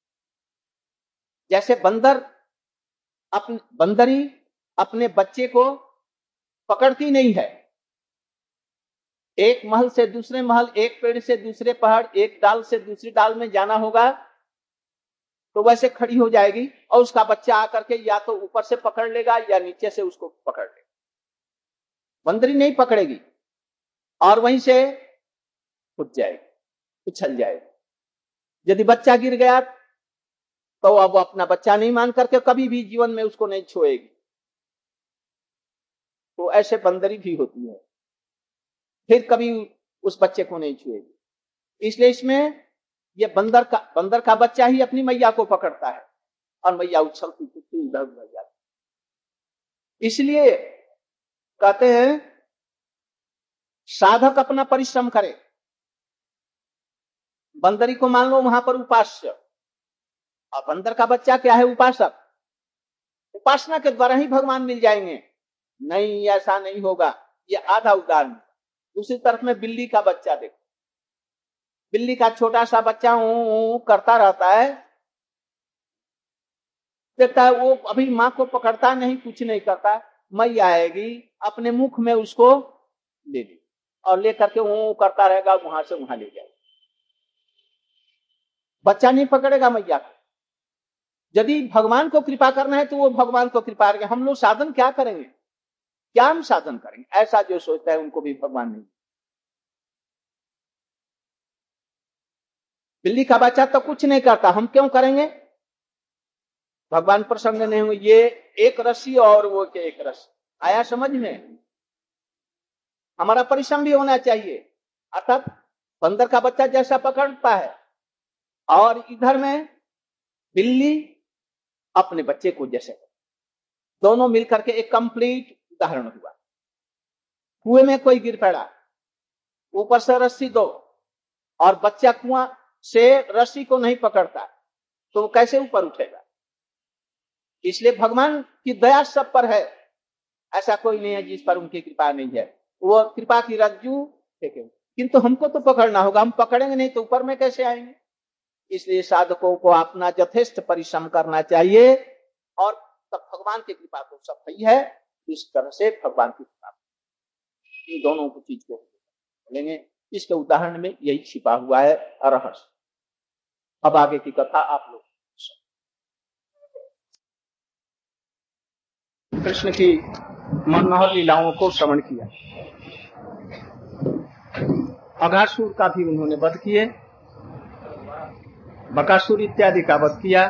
जैसे बंदर अपने बंदरी अपने बच्चे को पकड़ती नहीं है, एक महल से दूसरे महल, एक पेड़ से दूसरे पहाड़, एक डाल से दूसरी डाल में जाना होगा तो वैसे खड़ी हो जाएगी और उसका बच्चा आकर के या तो ऊपर से पकड़ लेगा या नीचे से उसको पकड़ लेगा। बंदरी नहीं पकड़ेगी और वहीं से उठ जाएगी, उछल जाएगी। यदि बच्चा गिर गया तो अब अपना बच्चा नहीं मान करके कभी भी जीवन में उसको नहीं छोड़ेगी। तो ऐसे बंदरी भी होती है, फिर कभी उस बच्चे को नहीं छुएगी। इसलिए इसमें ये बंदर का बंदर का बच्चा ही अपनी मैया को पकड़ता है और मैया उछलती कूदती इधर उधर जाती। इसलिए कहते हैं साधक अपना परिश्रम करे। बंदरी को मान लो वहां पर उपास्य, और बंदर का बच्चा क्या है? उपासक। उपासना के द्वारा ही भगवान मिल जाएंगे। नहीं, ऐसा नहीं होगा। ये आधा उदाहरण। दूसरी तरफ में बिल्ली का बच्चा देखो, बिल्ली का छोटा सा बच्चा ऊ करता रहता है, देखता है वो अभी माँ को पकड़ता नहीं, कुछ नहीं करता। मैया आएगी अपने मुख में उसको ले ली और लेकर के ऊ करता रहेगा, वहां से वहां ले जाएगा। बच्चा नहीं पकड़ेगा मैया को। यदि भगवान को कृपा करना है तो वो भगवान को कृपा करेंगे। हम लोग साधन क्या करेंगे? क्या हम साधन करेंगे? ऐसा जो सोचता है उनको भी भगवान नहीं। बिल्ली का बच्चा तो कुछ नहीं करता, हम क्यों करेंगे? भगवान प्रसन्न नहीं हुए। ये एक रस्सी और वो के एक रस्सी। आया समझ में? हमारा परिश्रम भी होना चाहिए। अर्थात बंदर का बच्चा जैसा पकड़ता है और इधर में बिल्ली अपने बच्चे को जैसे, दोनों मिलकर के एक कंप्लीट उदाहरण हुआ। कुएं में कोई गिर पड़ा, ऊपर से रस्सी दो और बच्चा कुआं से रस्सी को नहीं पकड़ता तो वो कैसे ऊपर उठेगा? इसलिए भगवान की दया सब पर है, ऐसा कोई नहीं है जिस पर उनकी कृपा नहीं है। वो कृपा की रज्जू फेंके, किंतु हमको तो पकड़ना होगा। हम पकड़ेंगे नहीं तो ऊपर में कैसे आएंगे? इसलिए साधकों को अपना यथेष्ट परिश्रम करना चाहिए और तब भगवान की कृपा तो सब सही है। इस तरह से भगवान की कृपा इन दोनों की चीज को बोलेंगे। इसके उदाहरण में यही छिपा हुआ है रहस्य। अब आगे की कथा आप लोग। कृष्ण की मनोहर लीलाओं को श्रवण किया। अघासुर का भी उन्होंने वध किए, बकासुर इत्यादि का वध किया।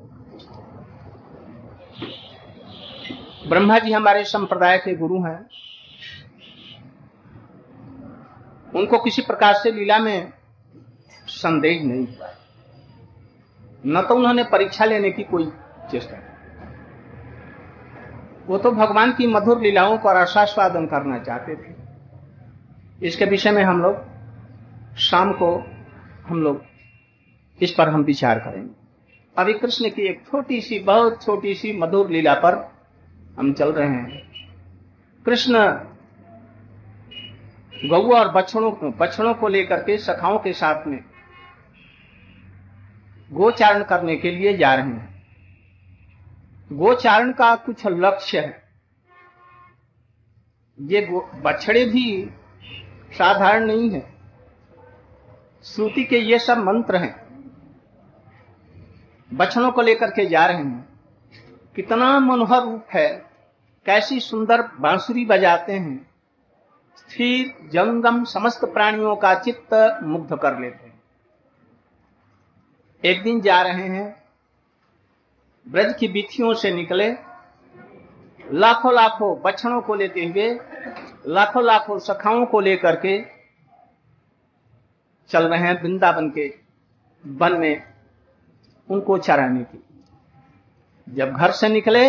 ब्रह्मा जी हमारे संप्रदाय के गुरु हैं, उनको किसी प्रकार से लीला में संदेह नहीं हुआ, न तो उन्होंने परीक्षा लेने की कोई चेष्टा की। वो तो भगवान की मधुर लीलाओं का रसास्वादन करना चाहते थे। इसके विषय में हम लोग शाम को हम लोग इस पर हम विचार करेंगे। अभी कृष्ण की एक छोटी सी, बहुत छोटी सी मधुर लीला पर हम चल रहे हैं। कृष्ण गौ और बछड़ों बछड़ों को लेकर के सखाओं के साथ में गोचारण करने के लिए जा रहे हैं। गोचारण का कुछ लक्ष्य है। ये बछड़े भी साधारण नहीं है। श्रुति के ये सब मंत्र हैं। बछड़ों को लेकर के जा रहे हैं। कितना मनोहर रूप है, कैसी सुंदर बांसुरी बजाते हैं, स्थिर जंगम समस्त प्राणियों का चित्त मुग्ध कर लेते हैं। एक दिन जा रहे हैं, ब्रज की बीथियों से निकले, लाखों लाखों बछड़ों को लेते हुए, लाखों लाखों सखाओं को लेकर के चल रहे हैं वृंदावन के वन में उनको चराने की। जब घर से निकले,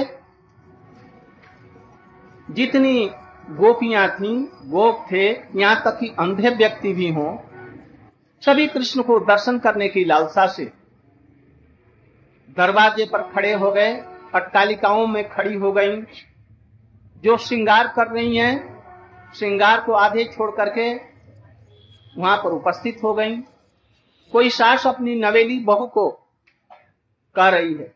जितनी गोपियां थीं, गोप थे, यहां तक कि अंधे व्यक्ति भी हों, सभी कृष्ण को दर्शन करने की लालसा से दरवाजे पर खड़े हो गए, अट्टालिकाओं में खड़ी हो गई। जो श्रृंगार कर रही हैं, श्रृंगार को आधे छोड़ करके वहां पर उपस्थित हो गई। कोई सास अपनी नवेली बहू को कह रही है,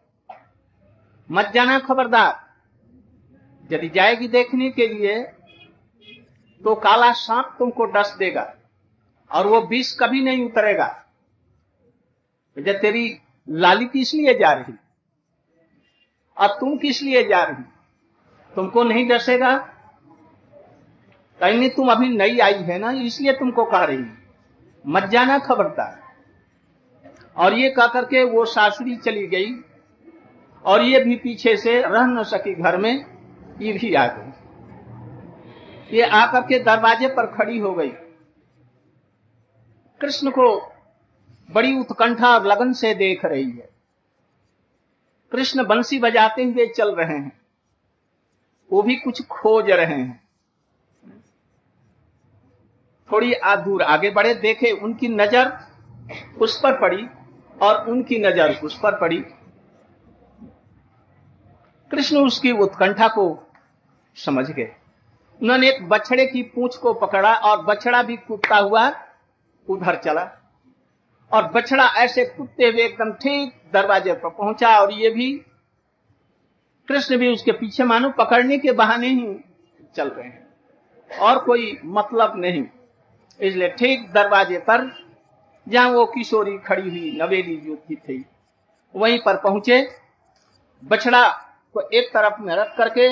मत जाना खबरदार, यदि जाएगी देखने के लिए तो काला सांप तुमको डस देगा और वो विष कभी नहीं उतरेगा। जब तेरी लाली किस लिए जा रही, अब तुम किस लिए जा रही, तुमको नहीं डसेगा? कहीं नहीं, तुम अभी नई आई है ना, इसलिए तुमको कह रही, मत जाना खबरदार। और ये कह करके वो सासुरी चली गई और ये भी पीछे से रह न सकी घर में, ये भी आ गई। ये आकर के दरवाजे पर खड़ी हो गई। कृष्ण को बड़ी उत्कंठा और लगन से देख रही है। कृष्ण बंसी बजाते हुए चल रहे हैं, वो भी कुछ खोज रहे हैं। थोड़ी आ दूर आगे बढ़े, देखे उनकी नजर उस पर पड़ी और उनकी नजर उस पर पड़ी। कृष्ण उसकी उत्कंठा को समझ गए। उन्होंने एक बछड़े की पूंछ को पकड़ा और बछड़ा भी कूदता हुआ उधर चला और बछड़ा ऐसे कूदते हुए एकदम ठीक दरवाजे पर पहुंचा और ये भी, कृष्ण भी उसके पीछे मानो पकड़ने के बहाने ही चल रहे हैं और कोई मतलब नहीं। इसलिए ठीक दरवाजे पर जहां वो किशोरी खड़ी हुई नवेली जो थी वहीं पर पहुंचे। बछड़ा को एक तरफ में रख करके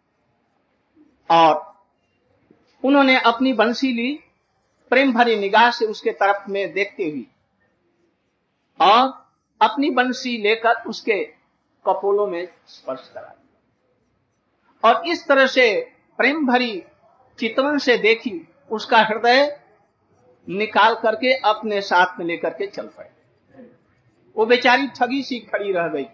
और उन्होंने अपनी बंसी ली, प्रेम भरी निगाह से उसके तरफ में देखते हुए और अपनी बंसी लेकर उसके कपोलों में स्पर्श करा और इस तरह से प्रेम भरी चितवन से देखी, उसका हृदय निकाल करके अपने साथ में लेकर के चल पड़े। वो बेचारी ठगी सी खड़ी रह गई,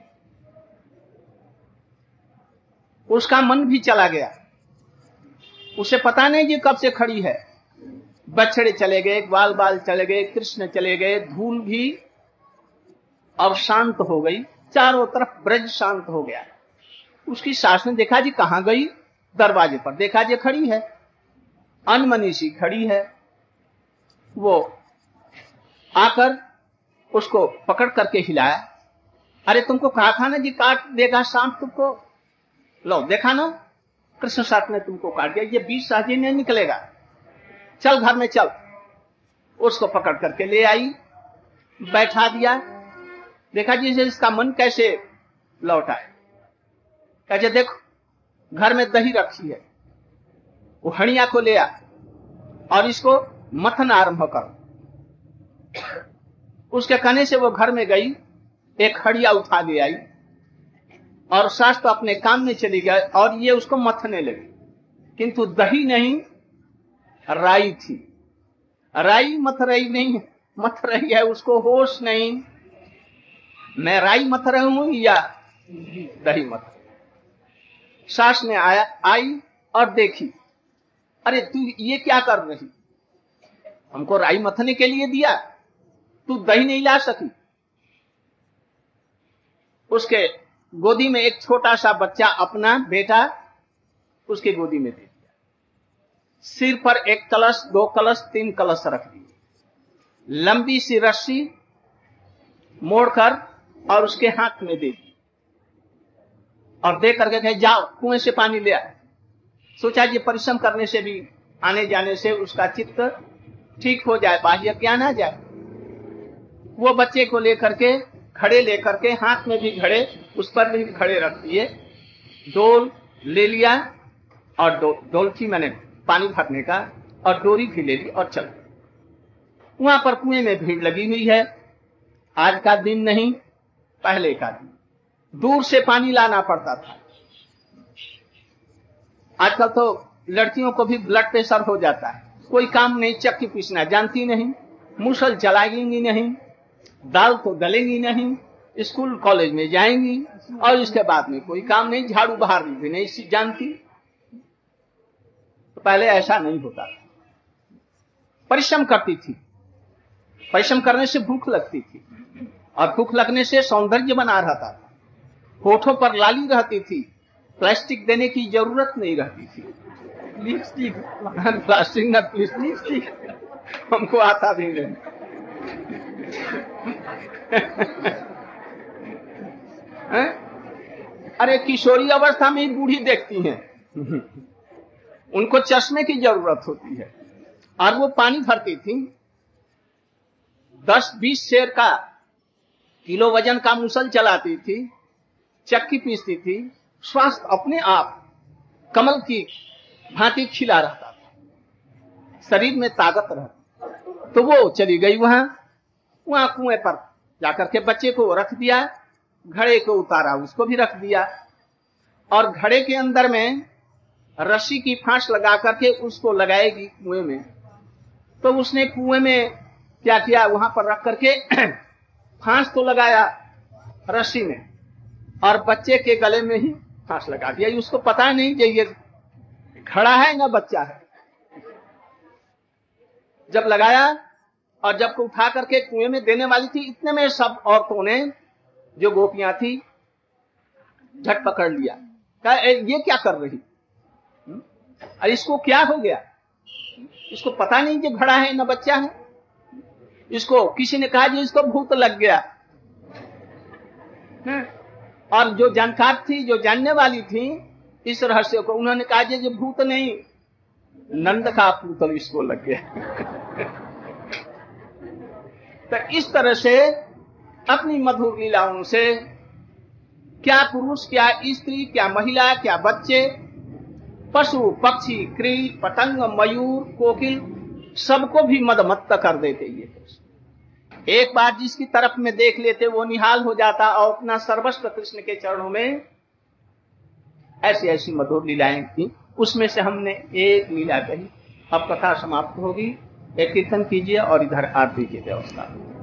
उसका मन भी चला गया। उसे पता नहीं ये कब से खड़ी है। बछड़े चले गए, ग्वाल बाल चले गए, कृष्ण चले गए, धूल भी अब शांत हो गई, चारों तरफ ब्रज शांत हो गया। उसकी सास ने देखा जी कहां गई, दरवाजे पर देखा जी खड़ी है, अनमनी सी खड़ी है। वो आकर उसको पकड़ करके हिलाया, अरे तुमको कहा था ना जी काट देगा सांप तुमको, लो देखा ना कृष्ण साथ ने तुमको काट दिया, ये बीस साजी नहीं निकलेगा, चल घर में चल। उसको पकड़ करके ले आई, बैठा दिया। देखा जी इसका मन कैसे लौटा है। कहते देखो घर में दही रखी है, वो हणिया को ले आ और इसको मथन आरंभ करो। उसके कहने से वो घर में गई, एक हड़िया उठा ले आई और सास तो अपने काम में चली गई और ये उसको मथने लगी। किंतु दही नहीं, राई थी। राई मथ रही नहीं, मथ रही है, उसको होश नहीं, मैं राई मथ रही हूं या दही मथ। सास ने आया आई और देखी, अरे तू ये क्या कर रही, हमको राई मथने के लिए दिया, तू दही नहीं ला सकी। उसके गोदी में एक छोटा सा बच्चा, अपना बेटा, उसके गोदी में दे दिया। सिर पर एक कलश, दो कलश, तीन कलश रख दिए, लंबी सी रस्सी मोड़कर और उसके हाथ में दे दी और दे करके कहे जाओ कुएं से पानी ले आ। सोचा ये परिश्रम करने से भी, आने जाने से उसका चित्त ठीक हो जाए, बाह्य ज्ञान आ जाए। वो बच्चे को लेकर के, खड़े लेकर के, हाथ में भी घड़े, उस पर भी खड़े रख दिए, डोल ले लिया और दो डोल थी मैंने पानी भरने का, और डोरी भी ले ली और चल। वहां पर कुएं में भीड़ लगी हुई है। आज का दिन नहीं, पहले का दिन, दूर से पानी लाना पड़ता था। आजकल तो लड़कियों को भी ब्लड प्रेशर हो जाता है, कोई काम नहीं, चक्की पीसना जानती नहीं, मुसल चलाएंगी नहीं, दाल तो गलेंगी नहीं, स्कूल कॉलेज में जाएंगी और इसके बाद में कोई काम नहीं, झाड़ू बहारनी भी नहीं जानती। तो पहले ऐसा नहीं होता था। परिश्रम करती थी, परिश्रम करने से भूख लगती थी और भूख लगने से सौंदर्य बना रहता था, होठों पर लाली रहती थी, प्लास्टिक देने की जरूरत नहीं रहती थी। लिपस्टिक, प्लास्टिक ना लिपस्टिक, हमको आता भी नहीं। अरे किशोरी अवस्था में ही बूढ़ी देखती हैं, उनको चश्मे की जरूरत होती है, और वो पानी भरती थी। दस बीस शेर का किलो वजन का मुसल चलाती थी, चक्की पीसती थी, स्वास्थ्य अपने आप कमल की भांति खिला रहता था, शरीर में ताकत रहती। तो वो चली गई वहां वहां कुएं पर जाकर के बच्चे को रख दिया, घड़े को उतारा, उसको भी रख दिया, और घड़े के अंदर में रस्सी की फांस लगा करके उसको लगाएगी कुएं में। तो उसने कुएं में क्या किया, वहां पर रख करके फांस तो लगाया रस्सी में, और बच्चे के गले में ही फांस लगा दिया। उसको पता नहीं कि ये घड़ा है ना बच्चा है। जब लगाया और जब को उठा करके कुएं में देने वाली थी, इतने में सब औरतों ने, जो गोपियां थी, झट पकड़ लिया, कहा ये क्या कर रही, और इसको क्या हो गया, इसको पता नहीं कि घड़ा है न बच्चा है। इसको किसी ने कहा जी इसको भूत लग गया, और जो जानकार थी, जो जानने वाली थी इस रहस्य को, उन्होंने कहा जी भूत नहीं, नंद का पुतल इसको लग गया। तो इस तरह से अपनी मधुर लीलाओं से क्या पुरुष, क्या स्त्री, क्या महिला, क्या बच्चे, पशु पक्षी, कीट पतंग, मयूर, कोकिल, सबको भी मदमत्त कर देते ये। एक बार जिसकी तरफ में देख लेते वो निहाल हो जाता, और अपना सर्वस्व कृष्ण के चरणों में। ऐसी ऐसी मधुर लीलाएं थी, उसमें से हमने एक लीला कही। अब कथा समाप्त होगी, एक कीर्तन कीजिए और इधर आरती की व्यवस्था।